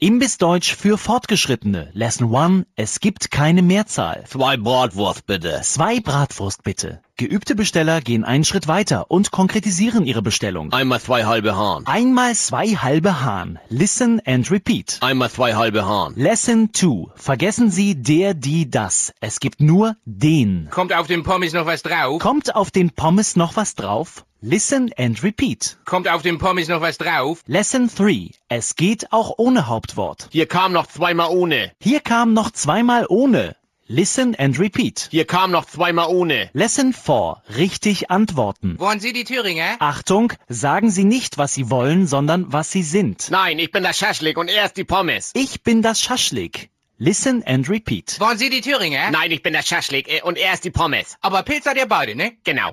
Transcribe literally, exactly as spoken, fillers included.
Imbissdeutsch für Fortgeschrittene. Lesson one. Es gibt keine Mehrzahl. Zwei Bratwurst bitte. Zwei Bratwurst bitte. Geübte Besteller gehen einen Schritt weiter und konkretisieren ihre Bestellung. Einmal zwei halbe Hahn. Einmal zwei halbe Hahn. Listen and repeat. Einmal zwei halbe Hahn. Lesson two. Vergessen Sie der, die, das. Es gibt nur den. Kommt auf den Pommes noch was drauf? Kommt auf den Pommes noch was drauf? Listen and repeat. Kommt auf den Pommes noch was drauf? Lesson three. Es geht auch ohne Hauptwort. Hier kam noch zweimal ohne. Hier kam noch zweimal ohne. Listen and repeat. Hier kam noch zweimal ohne. Lesson four. Richtig antworten. Wollen Sie die Thüringer? Achtung, sagen Sie nicht, was Sie wollen, sondern was Sie sind. Nein, ich bin der Schaschlik und er ist die Pommes. Ich bin das Schaschlik. Listen and repeat. Wollen Sie die Thüringer? Nein, ich bin der Schaschlik äh, und er ist die Pommes. Aber Pilz seid ihr beide, ne? Genau.